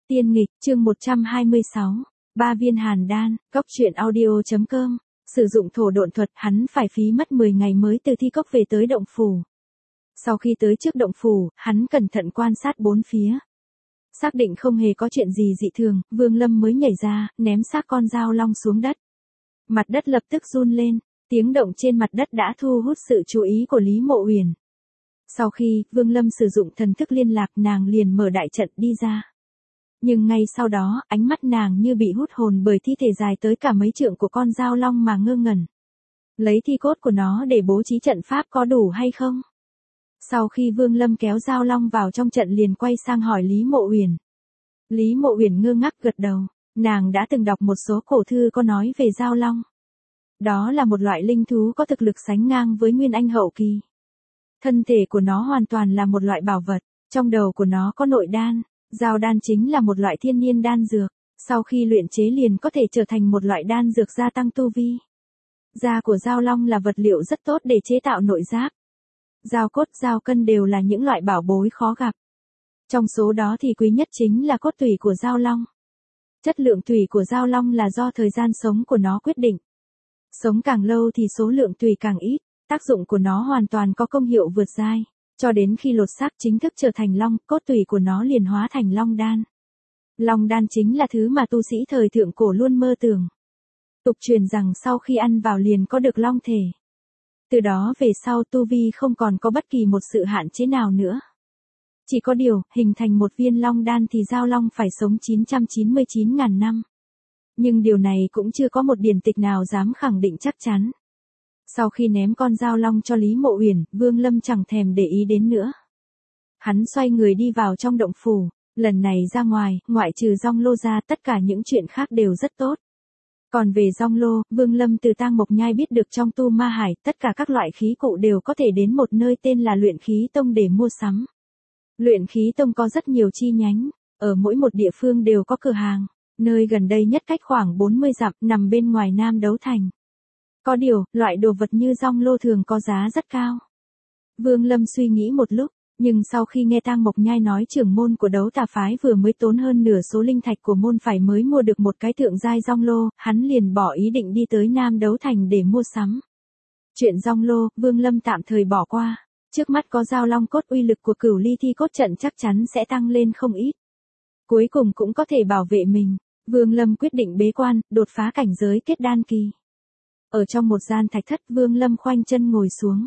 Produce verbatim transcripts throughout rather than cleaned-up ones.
Tiên nghịch, chương một trăm hai mươi sáu, ba viên hàn đan, cốc truyện audio chấm com. Sử dụng thổ độn thuật, hắn phải phí mất mười ngày mới từ thi cốc về tới động phủ. Sau khi tới trước động phủ, hắn cẩn thận quan sát bốn phía. Xác định không hề có chuyện gì dị thường, Vương Lâm mới nhảy ra, ném xác con dao long xuống đất. Mặt đất lập tức run lên, tiếng động trên mặt đất đã thu hút sự chú ý của Lý Mộ Uyển. Sau khi Vương Lâm sử dụng thần thức liên lạc, nàng liền mở đại trận đi ra. Nhưng ngay sau đó, ánh mắt nàng như bị hút hồn bởi thi thể dài tới cả mấy trượng của con dao long mà ngơ ngẩn. Lấy thi cốt của nó để bố trí trận pháp có đủ hay không? Sau khi Vương Lâm kéo dao long vào trong trận liền quay sang hỏi Lý Mộ Uyển. Lý Mộ Uyển ngơ ngác gật đầu, nàng đã từng đọc một số cổ thư có nói về dao long. Đó là một loại linh thú có thực lực sánh ngang với Nguyên Anh hậu kỳ. Thân thể của nó hoàn toàn là một loại bảo vật, trong đầu của nó có nội đan. Dao đan chính là một loại thiên nhiên đan dược, sau khi luyện chế liền có thể trở thành một loại đan dược gia tăng tu vi. Da của dao long là vật liệu rất tốt để chế tạo nội giáp. Dao cốt, dao cân đều là những loại bảo bối khó gặp. Trong số đó thì quý nhất chính là cốt tủy của dao long. Chất lượng tủy của dao long là do thời gian sống của nó quyết định. Sống càng lâu thì số lượng tủy càng ít, tác dụng của nó hoàn toàn có công hiệu vượt giai. Cho đến khi lột xác chính thức trở thành long, cốt tủy của nó liền hóa thành long đan. Long đan chính là thứ mà tu sĩ thời thượng cổ luôn mơ tưởng. Tục truyền rằng sau khi ăn vào liền có được long thể. Từ đó về sau tu vi không còn có bất kỳ một sự hạn chế nào nữa. Chỉ có điều, hình thành một viên long đan thì dao long phải sống chín trăm chín mươi chín nghìn năm. Nhưng điều này cũng chưa có một điển tịch nào dám khẳng định chắc chắn. Sau khi ném con dao long cho Lý Mộ Uyển, Vương Lâm chẳng thèm để ý đến nữa. Hắn xoay người đi vào trong động phủ, lần này ra ngoài, ngoại trừ Dong Lô ra tất cả những chuyện khác đều rất tốt. Còn về Dong Lô, Vương Lâm từ Tang Mộc Nhai biết được trong Tu Ma Hải, tất cả các loại khí cụ đều có thể đến một nơi tên là Luyện Khí Tông để mua sắm. Luyện Khí Tông có rất nhiều chi nhánh, ở mỗi một địa phương đều có cửa hàng, nơi gần đây nhất cách khoảng bốn mươi dặm, nằm bên ngoài Nam Đấu Thành. Có điều, loại đồ vật như Dong Lô thường có giá rất cao. Vương Lâm suy nghĩ một lúc, nhưng sau khi nghe Tang Mộc Nhai nói trưởng môn của Đấu Tà phái vừa mới tốn hơn nửa số linh thạch của môn phải mới mua được một cái thượng giai Dong Lô, hắn liền bỏ ý định đi tới Nam Đấu Thành để mua sắm. Chuyện Dong Lô, Vương Lâm tạm thời bỏ qua, trước mắt có dao long cốt, uy lực của Cửu Ly Thi cốt trận chắc chắn sẽ tăng lên không ít. Cuối cùng cũng có thể bảo vệ mình, Vương Lâm quyết định bế quan, đột phá cảnh giới kết đan kỳ. Ở trong một gian thạch thất, Vương Lâm khoanh chân ngồi xuống.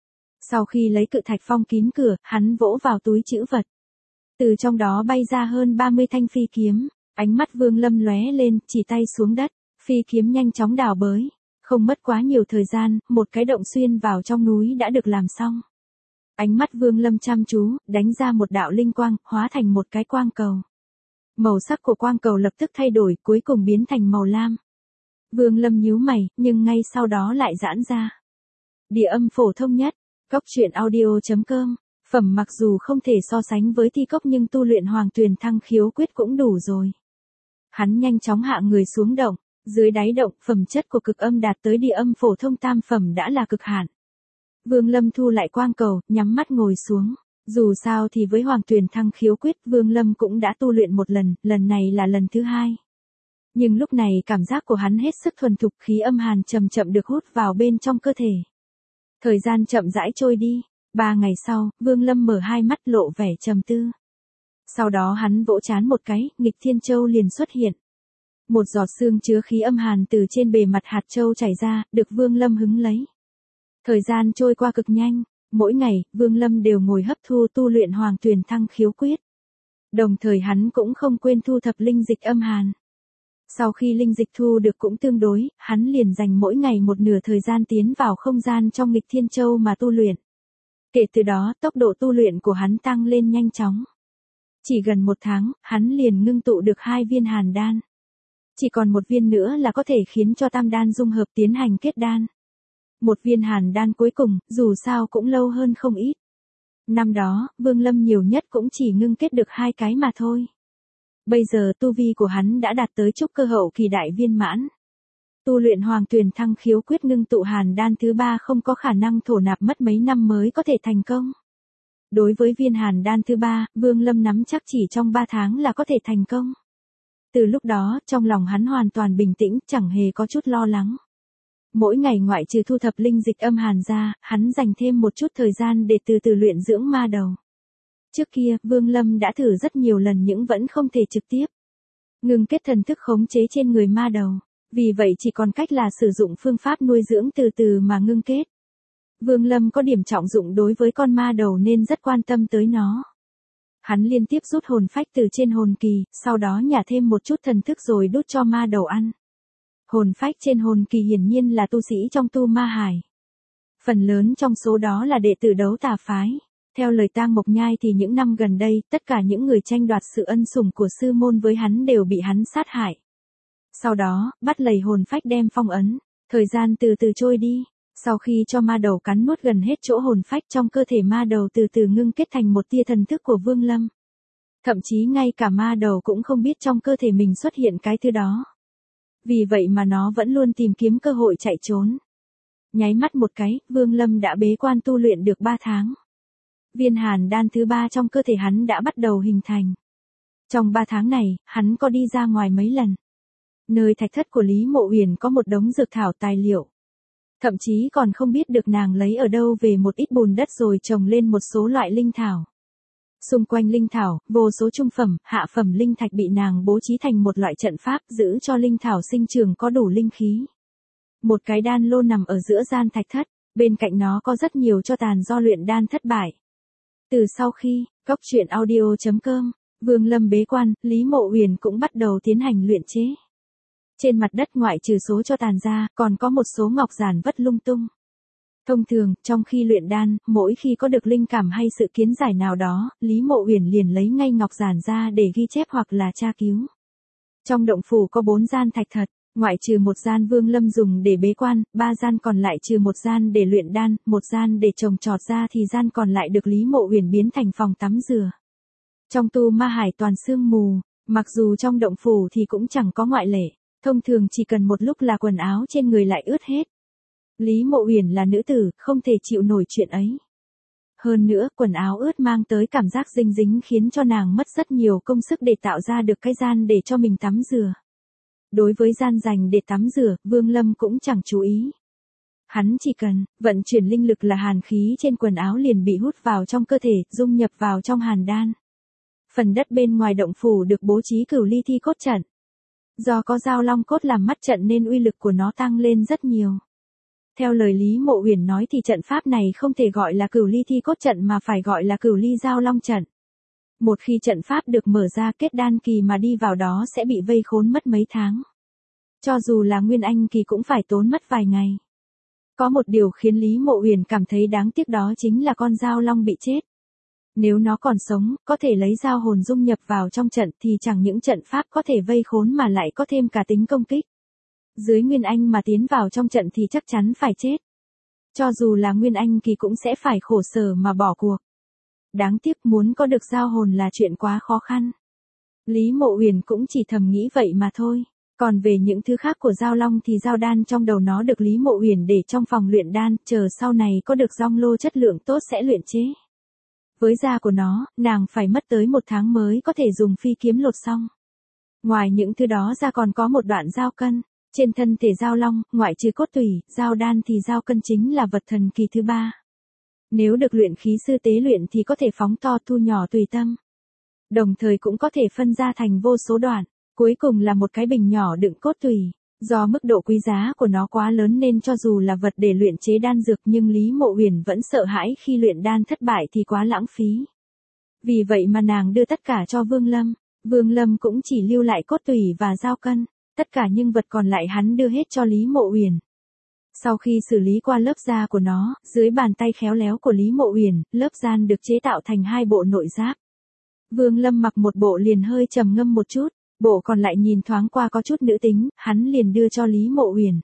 Sau khi lấy cự thạch phong kín cửa, hắn vỗ vào túi trữ vật. Từ trong đó bay ra hơn ba mươi thanh phi kiếm, ánh mắt Vương Lâm lóe lên, chỉ tay xuống đất, phi kiếm nhanh chóng đào bới. Không mất quá nhiều thời gian, một cái động xuyên vào trong núi đã được làm xong. Ánh mắt Vương Lâm chăm chú, đánh ra một đạo linh quang, hóa thành một cái quang cầu. Màu sắc của quang cầu lập tức thay đổi, cuối cùng biến thành màu lam. Vương Lâm nhíu mày, nhưng ngay sau đó lại giãn ra. Địa âm phổ thông nhất, cốc truyện audio chấm com, phẩm mặc dù không thể so sánh với thi cốc nhưng tu luyện Hoàng Tuyền Thăng Khiếu Quyết cũng đủ rồi. Hắn nhanh chóng hạ người xuống động, dưới đáy động, phẩm chất của cực âm đạt tới địa âm phổ thông tam phẩm đã là cực hạn. Vương Lâm thu lại quang cầu, nhắm mắt ngồi xuống. Dù sao thì với Hoàng Tuyền Thăng Khiếu Quyết, Vương Lâm cũng đã tu luyện một lần, lần này là lần thứ hai. Nhưng lúc này cảm giác của hắn hết sức thuần thục, khí âm hàn chậm chậm được hút vào bên trong cơ thể. Thời gian chậm rãi trôi đi, ba ngày sau, Vương Lâm mở hai mắt lộ vẻ trầm tư. Sau đó hắn vỗ trán một cái, nghịch thiên châu liền xuất hiện. Một giọt sương chứa khí âm hàn từ trên bề mặt hạt châu chảy ra, được Vương Lâm hứng lấy. Thời gian trôi qua cực nhanh, mỗi ngày, Vương Lâm đều ngồi hấp thu tu luyện Hoàng Tuyền Thăng Khiếu Quyết. Đồng thời hắn cũng không quên thu thập linh dịch âm hàn. Sau khi linh dịch thu được cũng tương đối, hắn liền dành mỗi ngày một nửa thời gian tiến vào không gian trong nghịch thiên châu mà tu luyện. Kể từ đó, tốc độ tu luyện của hắn tăng lên nhanh chóng. Chỉ gần một tháng, hắn liền ngưng tụ được hai viên hàn đan. Chỉ còn một viên nữa là có thể khiến cho tam đan dung hợp tiến hành kết đan. Một viên hàn đan cuối cùng, dù sao cũng lâu hơn không ít. Năm đó, Vương Lâm nhiều nhất cũng chỉ ngưng kết được hai cái mà thôi. Bây giờ tu vi của hắn đã đạt tới trúc cơ hậu kỳ đại viên mãn. Tu luyện Hoàng Tuyền Thăng Khiếu Quyết ngưng tụ hàn đan thứ ba không có khả năng thổ nạp, mất mấy năm mới có thể thành công. Đối với viên hàn đan thứ ba, Vương Lâm nắm chắc chỉ trong ba tháng là có thể thành công. Từ lúc đó, trong lòng hắn hoàn toàn bình tĩnh, chẳng hề có chút lo lắng. Mỗi ngày ngoại trừ thu thập linh dịch âm hàn ra, hắn dành thêm một chút thời gian để từ từ luyện dưỡng ma đầu. Trước kia, Vương Lâm đã thử rất nhiều lần nhưng vẫn không thể trực tiếp ngưng kết thần thức khống chế trên người ma đầu. Vì vậy chỉ còn cách là sử dụng phương pháp nuôi dưỡng từ từ mà ngưng kết. Vương Lâm có điểm trọng dụng đối với con ma đầu nên rất quan tâm tới nó. Hắn liên tiếp rút hồn phách từ trên hồn kỳ, sau đó nhả thêm một chút thần thức rồi đút cho ma đầu ăn. Hồn phách trên hồn kỳ hiển nhiên là tu sĩ trong tu ma hải. Phần lớn trong số đó là đệ tử đấu tà phái. Theo lời Tang Mộc Nhai thì những năm gần đây, tất cả những người tranh đoạt sự ân sủng của sư môn với hắn đều bị hắn sát hại. Sau đó, bắt lầy hồn phách đem phong ấn. Thời gian từ từ trôi đi. Sau khi cho ma đầu cắn nuốt gần hết chỗ hồn phách trong cơ thể ma đầu từ từ ngưng kết thành một tia thần thức của Vương Lâm. Thậm chí ngay cả ma đầu cũng không biết trong cơ thể mình xuất hiện cái thứ đó. Vì vậy mà nó vẫn luôn tìm kiếm cơ hội chạy trốn. Nháy mắt một cái, Vương Lâm đã bế quan tu luyện được ba tháng. Viên hàn đan thứ ba trong cơ thể hắn đã bắt đầu hình thành. Trong ba tháng này, hắn có đi ra ngoài mấy lần. Nơi thạch thất của Lý Mộ Uyển có một đống dược thảo tài liệu. Thậm chí còn không biết được nàng lấy ở đâu về một ít bùn đất rồi trồng lên một số loại linh thảo. Xung quanh linh thảo, vô số trung phẩm, hạ phẩm linh thạch bị nàng bố trí thành một loại trận pháp giữ cho linh thảo sinh trưởng có đủ linh khí. Một cái đan lô nằm ở giữa gian thạch thất, bên cạnh nó có rất nhiều tro tàn do luyện đan thất bại. Từ sau khi, cốc truyện audio chấm com, Vương Lâm bế quan, Lý Mộ Uyển cũng bắt đầu tiến hành luyện chế. Trên mặt đất ngoại trừ số tro tàn ra, còn có một số ngọc giản vất lung tung. Thông thường, trong khi luyện đan, mỗi khi có được linh cảm hay sự kiến giải nào đó, Lý Mộ Uyển liền lấy ngay ngọc giản ra để ghi chép hoặc là tra cứu. Trong động phủ có bốn gian thạch thật, ngoại trừ một gian Vương Lâm dùng để bế quan, ba gian còn lại trừ một gian để luyện đan, một gian để trồng trọt ra thì gian còn lại được Lý Mộ Uyển biến thành phòng tắm rửa. Trong tu ma hải toàn sương mù, mặc dù trong động phủ thì cũng chẳng có ngoại lệ, thông thường chỉ cần một lúc là quần áo trên người lại ướt hết. Lý Mộ Uyển là nữ tử, không thể chịu nổi chuyện ấy. Hơn nữa, quần áo ướt mang tới cảm giác dinh dính khiến cho nàng mất rất nhiều công sức để tạo ra được cái gian để cho mình tắm rửa. Đối với gian dành để tắm rửa, Vương Lâm cũng chẳng chú ý. Hắn chỉ cần vận chuyển linh lực là hàn khí trên quần áo liền bị hút vào trong cơ thể, dung nhập vào trong hàn đan. Phần đất bên ngoài động phủ được bố trí cửu ly thi cốt trận. Do có dao long cốt làm mắt trận nên uy lực của nó tăng lên rất nhiều. Theo lời Lý Mộ Uyển nói thì trận pháp này không thể gọi là cửu ly thi cốt trận mà phải gọi là cửu ly dao long trận. Một khi trận pháp được mở ra kết đan kỳ mà đi vào đó sẽ bị vây khốn mất mấy tháng. Cho dù là nguyên anh kỳ cũng phải tốn mất vài ngày. Có một điều khiến Lý Mộ Uyển cảm thấy đáng tiếc đó chính là con dao long bị chết. Nếu nó còn sống, có thể lấy dao hồn dung nhập vào trong trận thì chẳng những trận pháp có thể vây khốn mà lại có thêm cả tính công kích. Dưới nguyên anh mà tiến vào trong trận thì chắc chắn phải chết. Cho dù là nguyên anh kỳ cũng sẽ phải khổ sở mà bỏ cuộc. Đáng tiếc muốn có được dao hồn là chuyện quá khó khăn. Lý Mộ Uyển cũng chỉ thầm nghĩ vậy mà thôi. Còn về những thứ khác của dao long thì dao đan trong đầu nó được Lý Mộ Uyển để trong phòng luyện đan, chờ sau này có được dong lô chất lượng tốt sẽ luyện chế. Với da của nó, nàng phải mất tới một tháng mới có thể dùng phi kiếm lột xong. Ngoài những thứ đó ra còn có một đoạn dao cân. Trên thân thể dao long, ngoại trừ cốt tủy, dao đan thì dao cân chính là vật thần kỳ thứ ba. Nếu được luyện khí sư tế luyện thì có thể phóng to thu nhỏ tùy tâm. Đồng thời cũng có thể phân ra thành vô số đoạn. Cuối cùng là một cái bình nhỏ đựng cốt tủy. Do mức độ quý giá của nó quá lớn nên cho dù là vật để luyện chế đan dược nhưng Lý Mộ Uyển vẫn sợ hãi khi luyện đan thất bại thì quá lãng phí. Vì vậy mà nàng đưa tất cả cho Vương Lâm. Vương Lâm cũng chỉ lưu lại cốt tủy và dao cân. Tất cả những vật còn lại hắn đưa hết cho Lý Mộ Uyển. Sau khi xử lý qua lớp da của nó, dưới bàn tay khéo léo của Lý Mộ Uyển, lớp gian được chế tạo thành hai bộ nội giáp. Vương Lâm mặc một bộ liền hơi trầm ngâm một chút, bộ còn lại nhìn thoáng qua có chút nữ tính, hắn liền đưa cho Lý Mộ Uyển.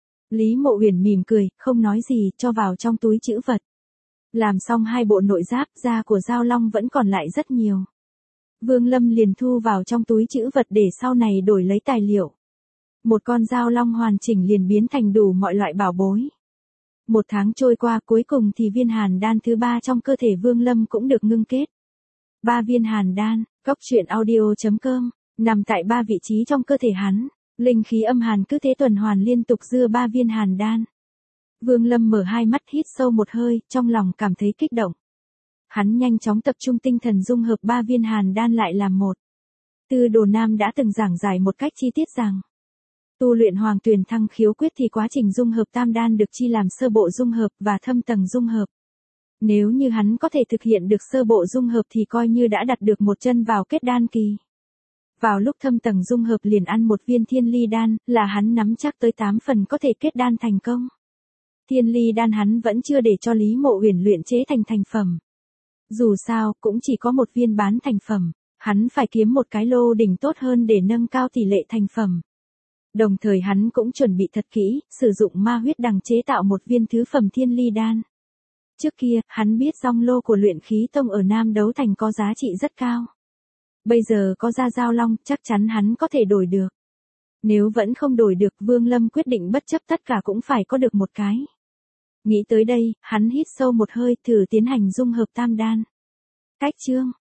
Lý Mộ Uyển mỉm cười, không nói gì, cho vào trong túi trữ vật. Làm xong hai bộ nội giáp, da của dao long vẫn còn lại rất nhiều. Vương Lâm liền thu vào trong túi trữ vật để sau này đổi lấy tài liệu. Một con dao long hoàn chỉnh liền biến thành đủ mọi loại bảo bối. Một tháng trôi qua cuối cùng thì viên hàn đan thứ ba trong cơ thể Vương Lâm cũng được ngưng kết. Ba viên hàn đan, Cốc truyện audio chấm com, nằm tại ba vị trí trong cơ thể hắn, linh khí âm hàn cứ thế tuần hoàn liên tục dưa ba viên hàn đan. Vương Lâm mở hai mắt hít sâu một hơi, trong lòng cảm thấy kích động. Hắn nhanh chóng tập trung tinh thần dung hợp ba viên hàn đan lại làm một. Tư Đồ Nam đã từng giảng giải một cách chi tiết rằng, tu luyện Hoàng Tuyền Thăng Khiếu Quyết thì quá trình dung hợp tam đan được chia làm sơ bộ dung hợp và thâm tầng dung hợp. Nếu như hắn có thể thực hiện được sơ bộ dung hợp thì coi như đã đặt được một chân vào kết đan kỳ. Vào lúc thâm tầng dung hợp liền ăn một viên thiên ly đan, là hắn nắm chắc tới tám phần có thể kết đan thành công. Thiên ly đan hắn vẫn chưa để cho Lý Mộ Uyển luyện chế thành thành phẩm. Dù sao, cũng chỉ có một viên bán thành phẩm, hắn phải kiếm một cái lô đỉnh tốt hơn để nâng cao tỷ lệ thành phẩm. Đồng thời hắn cũng chuẩn bị thật kỹ, sử dụng ma huyết đằng chế tạo một viên thứ phẩm thiên ly đan. Trước kia, hắn biết rong lô của luyện khí tông ở Nam Đấu Thành có giá trị rất cao. Bây giờ có ra giao long, chắc chắn hắn có thể đổi được. Nếu vẫn không đổi được, Vương Lâm quyết định bất chấp tất cả cũng phải có được một cái. Nghĩ tới đây, hắn hít sâu một hơi, thử tiến hành dung hợp tam đan. Cách chương